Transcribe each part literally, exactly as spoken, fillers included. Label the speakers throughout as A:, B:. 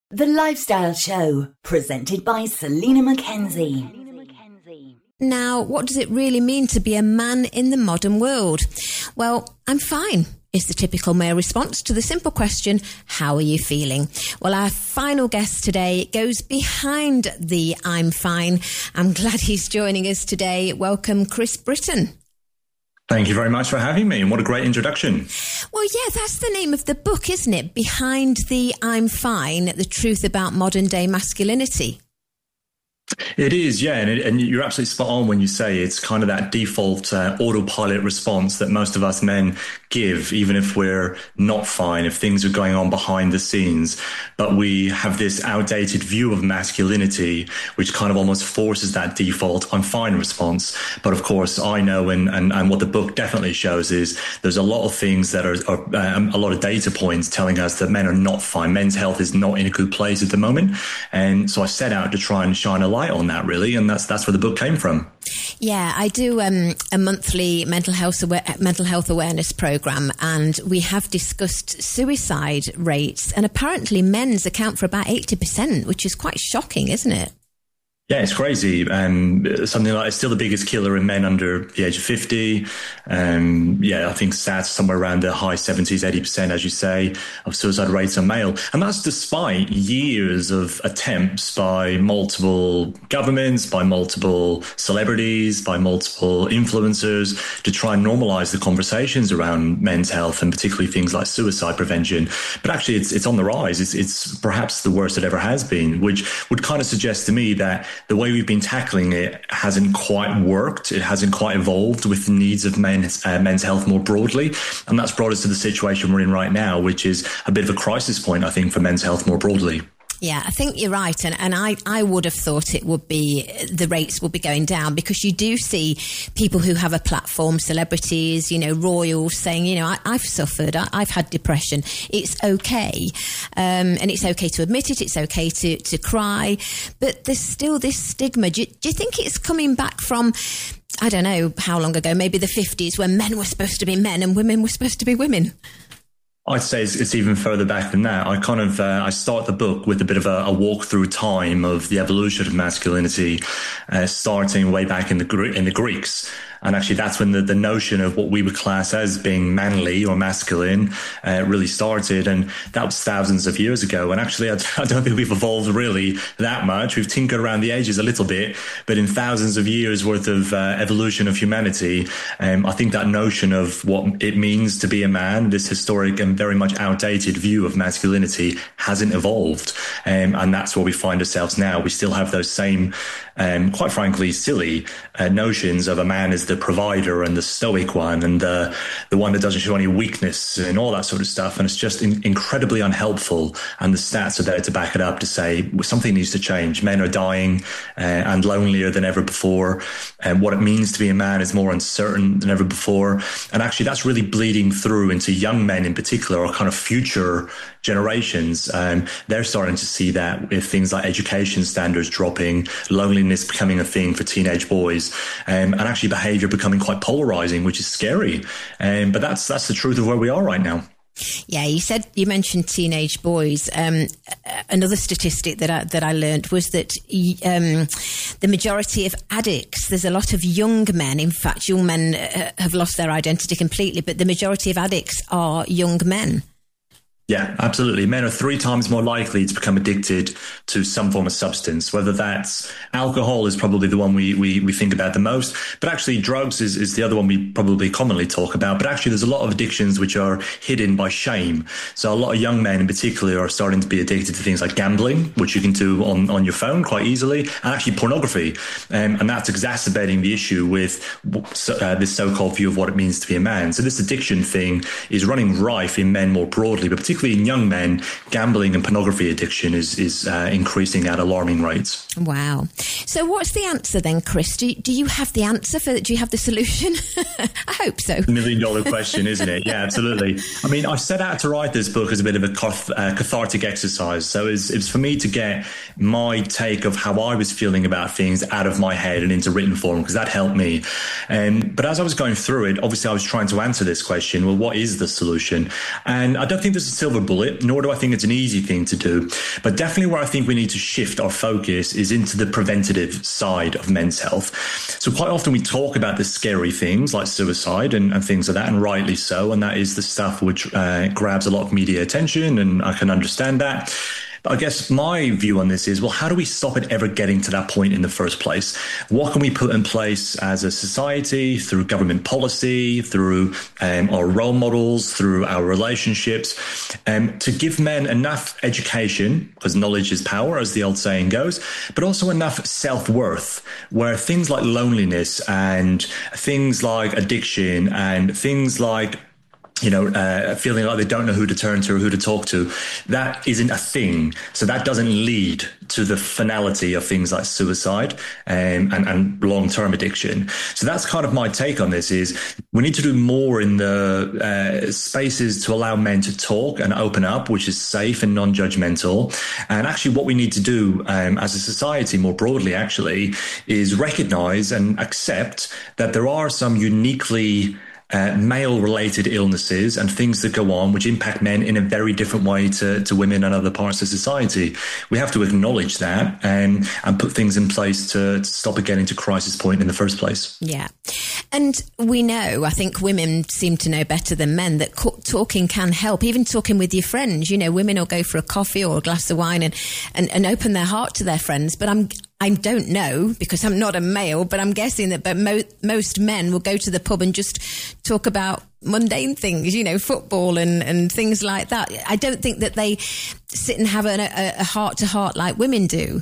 A: The Lifestyle Show, presented by Selena Mackenzie.
B: Now, what does it really mean to be a man in the modern world? Well, I'm fine, is the typical male response to the simple question, how are you feeling? Well, our final guest today goes behind the I'm fine. I'm glad he's joining us today. Welcome, Chris Britton.
C: Thank you very much for having me, and what a great introduction.
B: Well, yeah, that's the name of the book, isn't it? Behind the I'm Fine, the truth about modern day masculinity.
C: It is, yeah, and, it, and you're absolutely spot on when you say it's kind of that default uh, autopilot response that most of us men give, even if we're not fine, if things are going on behind the scenes. But we have this outdated view of masculinity, which kind of almost forces that default I'm fine response. But of course, I know, and, and, and what the book definitely shows is there's a lot of things that are, are um, a lot of data points telling us that men are not fine. Men's health is not in a good place at the moment. And so I set out to try and shine a light on that, really, and that's that's where the book came from.
B: Yeah, I do um, a monthly mental health aware, mental health awareness program, and we have discussed suicide rates, and apparently men's account for about eighty percent, which is quite shocking, isn't it?
C: Yeah, it's crazy. Um, something like it's still the biggest killer in men under the age of fifty. Um, yeah, I think stats somewhere around the high seventies, eighty percent, as you say, of suicide rates on male. And that's despite years of attempts by multiple governments, by multiple celebrities, by multiple influencers to try and normalize the conversations around men's health, and particularly things like suicide prevention. But actually, it's it's on the rise. It's, it's perhaps the worst it ever has been, which would kind of suggest to me that the way we've been tackling it hasn't quite worked. It hasn't quite evolved with the needs of men's, uh, men's health more broadly. And that's brought us to the situation we're in right now, which is a bit of a crisis point, I think, for men's health more broadly.
B: Yeah, I think you're right. And, and I, I would have thought it would be, the rates would be going down, because you do see people who have a platform, celebrities, you know, royals saying, you know, I, I've suffered, I, I've had depression. It's okay. Um, and it's okay to admit it. It's okay to, to cry. But there's still this stigma. Do you, do you think it's coming back from, I don't know how long ago, maybe the fifties, when men were supposed to be men and women were supposed to be women?
C: I'd say it's, it's even further back than that. I kind of, uh, I start the book with a bit of a, a walk through time of the evolution of masculinity, uh, starting way back in the in the Greeks. And actually, that's when the, the notion of what we would class as being manly or masculine uh, really started. And that was thousands of years ago. And actually, I, I don't think we've evolved really that much. We've tinkered around the ages a little bit. But in thousands of years worth of uh, evolution of humanity, um, I think that notion of what it means to be a man, this historic and very much outdated view of masculinity, hasn't evolved. Um, and that's where we find ourselves now. We still have those same, um, quite frankly, silly uh, notions of a man as the provider and the stoic one, and the the one that doesn't show any weakness and all that sort of stuff. And it's just in, incredibly unhelpful. And the stats are there to back it up, to say something needs to change. Men are dying uh, and lonelier than ever before. And what it means to be a man is more uncertain than ever before. And actually, that's really bleeding through into young men in particular, or kind of future generations. Um, they're starting to see that with things like education standards dropping, loneliness becoming a thing for teenage boys, um, and actually behavior becoming quite polarizing, which is scary. Um, but that's that's the truth of where we are right now.
B: Yeah, you said, you mentioned teenage boys. Um, another statistic that I, that I learned was that um, the majority of addicts, there's a lot of young men. In fact, young men uh, have lost their identity completely, but the majority of addicts are young men.
C: Yeah, absolutely. Men are three times more likely to become addicted to some form of substance, whether that's alcohol is probably the one we, we, we think about the most, but actually drugs is, is the other one we probably commonly talk about. But actually there's a lot of addictions which are hidden by shame. So a lot of young men in particular are starting to be addicted to things like gambling, which you can do on, on your phone quite easily, and actually pornography. Um, and that's exacerbating the issue with uh, this so-called view of what it means to be a man. So this addiction thing is running rife in men more broadly, but particularly in young men, gambling and pornography addiction is is uh, increasing at alarming rates.
B: Wow. So what's the answer then, Chris? Do you, do you have the answer for do you have the solution? I hope so.
C: The million dollar question, isn't it? Yeah, absolutely. I mean, I set out to write this book as a bit of a cath- uh, cathartic exercise. So it's it's for me to get my take of how I was feeling about things out of my head and into written form, because that helped me. Um, but as I was going through it, obviously I was trying to answer this question, well, what is the solution? And I don't think there's a silver bullet, nor do I think it's an easy thing to do. But definitely where I think we need to shift our focus is into the preventative side of men's health. So quite often we talk about the scary things like suicide and, and things like that, and rightly so. And that is the stuff which uh, grabs a lot of media attention, and I can understand that. I guess my view on this is, well, how do we stop it ever getting to that point in the first place? What can we put in place as a society, through government policy, through um, our role models, through our relationships, um, to give men enough education, because knowledge is power, as the old saying goes, but also enough self-worth, where things like loneliness and things like addiction and things like you know, uh, feeling like they don't know who to turn to or who to talk to, that isn't a thing. So that doesn't lead to the finality of things like suicide um, and, and long-term addiction. So that's kind of my take on this is we need to do more in the uh, spaces to allow men to talk and open up, which is safe and non-judgmental. And actually what we need to do um, as a society more broadly, actually, is recognize and accept that there are some uniquely Uh, male-related illnesses and things that go on which impact men in a very different way to, to women and other parts of society. We have to acknowledge that and, and put things in place to, to stop it getting to crisis point in the first place.
B: Yeah. And we know, I think women seem to know better than men, that co- talking can help, even talking with your friends. You know, women will go for a coffee or a glass of wine and, and, and open their heart to their friends. But I'm I don't know, because I'm not a male, but I'm guessing that but mo- most men will go to the pub and just talk about mundane things, you know, football and, and things like that. I don't think that they sit and have a, a, a heart-to-heart like women do.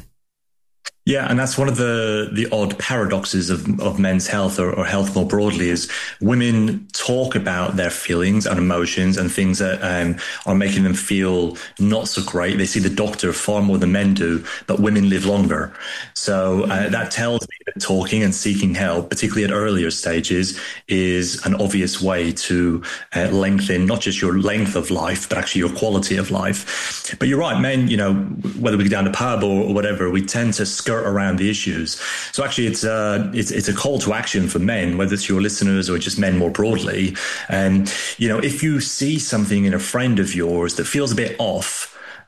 C: Yeah, and that's one of the the odd paradoxes of, of men's health or, or health more broadly is women talk about their feelings and emotions and things that um, are making them feel not so great. They see the doctor far more than men do, but women live longer. So uh, that tells me that talking and seeking help, particularly at earlier stages, is an obvious way to uh, lengthen not just your length of life, but actually your quality of life. But you're right, men, you know, whether we go down the pub or, or whatever, we tend to skirt around the issues. So actually it's a, it's, it's a call to action for men, whether it's your listeners or just men more broadly. And, you know, if you see something in a friend of yours that feels a bit off,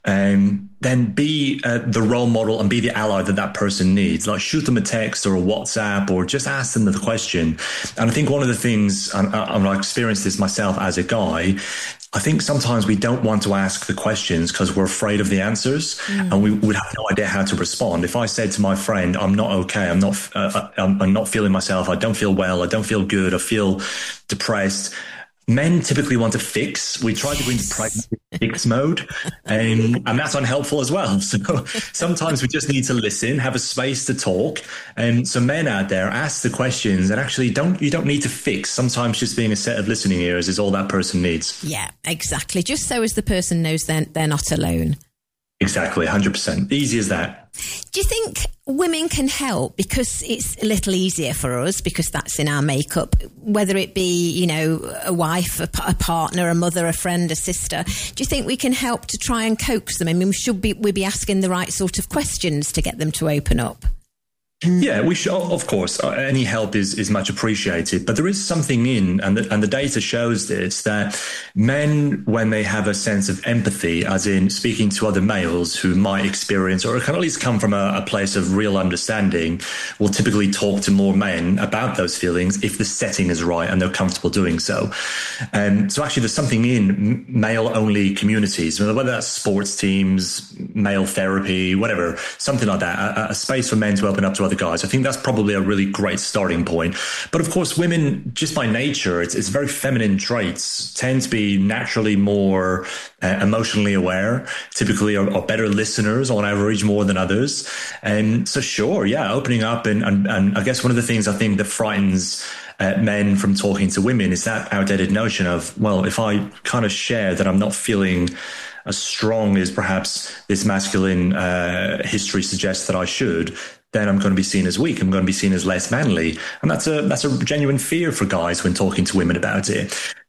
C: um, then be uh, the role model and be the ally that that person needs. Like shoot them a text or a WhatsApp or just ask them the question. And I think one of the things, and I experienced this myself as a guy, I think sometimes we don't want to ask the questions because we're afraid of the answers mm. and we would have no idea how to respond. If I said to my friend, I'm not okay, I'm not, uh, I'm, I'm not feeling myself, I don't feel well, I don't feel good, I feel depressed. Men typically want to fix. We try to go into pregnancy fix mode, and, and that's unhelpful as well. So sometimes we just need to listen, have a space to talk. And so men out there, ask the questions, and actually don't you don't need to fix. Sometimes just being a set of listening ears is all that person needs.
B: Yeah, exactly. Just so as the person knows they're, they're not alone.
C: Exactly, one hundred percent. Easy as that.
B: Do you think women can help because it's a little easier for us because that's in our makeup, whether it be, you know, a wife, a, a partner, a mother, a friend, a sister? Do you think we can help to try and coax them? I mean, should be, we be asking the right sort of questions to get them to open up?
C: Yeah, we should, of course, any help is, is much appreciated, but there is something in, and the, and the data shows this, that men, when they have a sense of empathy, as in speaking to other males who might experience, or can at least come from a, a place of real understanding, will typically talk to more men about those feelings if the setting is right and they're comfortable doing so. And so actually there's something in male-only communities, whether that's sports teams, male therapy, whatever, something like that, a, a space for men to open up to other guys. I think that's probably a really great starting point. But of course, women, just by nature, it's, it's very feminine traits, tend to be naturally more uh, emotionally aware, typically are, are better listeners on average more than others. And so sure, yeah, opening up. And, and, and I guess one of the things I think that frightens uh, men from talking to women is that outdated notion of, well, if I kind of share that I'm not feeling as strong as perhaps this masculine uh, history suggests that I should, then I'm going to be seen as weak. I'm going to be seen as less manly. And that's a that's a genuine fear for guys when talking to women about it.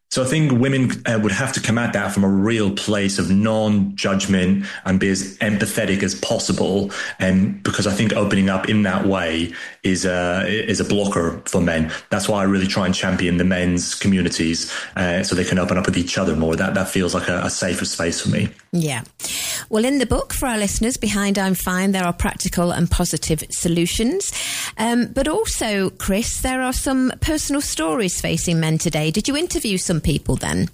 C: So I think women uh, would have to come at that from a real place of non-judgment and be as empathetic as possible. And because I think opening up in that way is a, is a blocker for men. That's why I really try and champion the men's communities uh, so they can open up with each other more. That that feels like a, a safer space for me.
B: Yeah. Well, in the book, for our listeners, behind I'm Fine, there are practical and positive solutions. Um, but also, Chris, there are some personal stories facing men today. Did you interview some people then?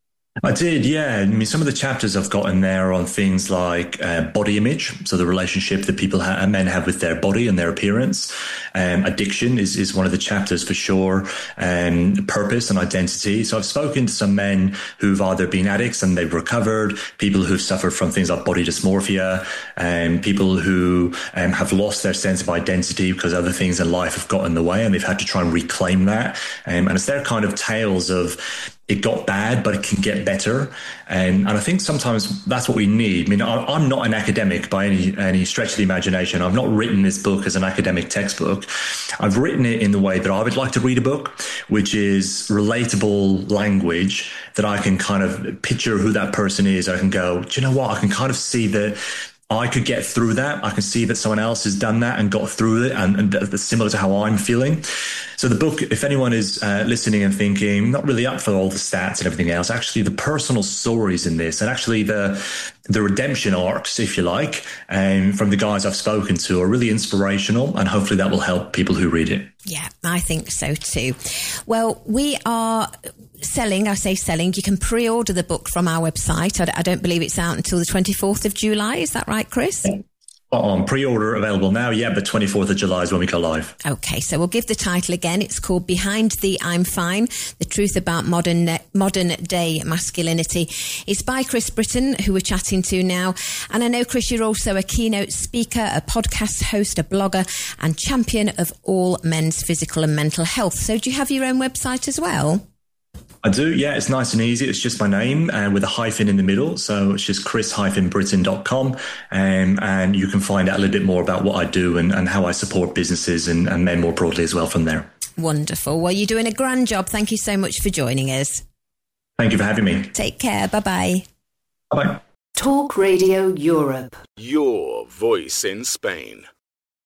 C: I did, yeah. I mean, some of the chapters I've got in there are on things like uh, body image, so the relationship that people ha- men have with their body and their appearance. Um, addiction is, is one of the chapters for sure. Um, purpose and identity. So I've spoken to some men who've either been addicts and they've recovered, people who've suffered from things like body dysmorphia, and um, people who um, have lost their sense of identity because other things in life have got in the way and they've had to try and reclaim that. Um, and it's their kind of tales of it got bad, but it can get better. And, and I think sometimes that's what we need. I mean, I, I'm not an academic by any, any stretch of the imagination. I've not written this book as an academic textbook. I've written it in the way that I would like to read a book, which is relatable language that I can kind of picture who that person is. I can go, do you know what? I can kind of see that I could get through that. I can see that someone else has done that and got through it, and, and that's similar to how I'm feeling. So the book, if anyone is uh, listening and thinking, not really up for all the stats and everything else, actually the personal stories in this and actually the the redemption arcs, if you like, um, from the guys I've spoken to are really inspirational, and hopefully that will help people who read it.
B: Yeah, I think so too. Well, we are selling, I say selling, you can pre-order the book from our website. I, I don't believe it's out until the twenty-fourth of July. Is that right, Chris?
C: Yeah. On pre-order available now, yeah, but twenty-fourth of July is when we go live.
B: Okay, so we'll give the title again. It's called Behind the I'm Fine, The Truth About Modern Modern Day Masculinity. It's by Chris Britton, who we're chatting to now. And I know, Chris, you're also a keynote speaker, a podcast host, a blogger, and champion of all men's physical and mental health. So do you have your own website as well?
C: I do, yeah. It's nice and easy. It's just my name and uh, with a hyphen in the middle. So it's just chris dash britton dot com. Um, and you can find out a little bit more about what I do and, and how I support businesses and, and men more broadly as well from there.
B: Wonderful. Well, you're doing a grand job. Thank you so much for joining us.
C: Thank you for having me.
B: Take care. Bye-bye.
C: Bye-bye.
A: Talk Radio Europe.
D: Your voice in Spain.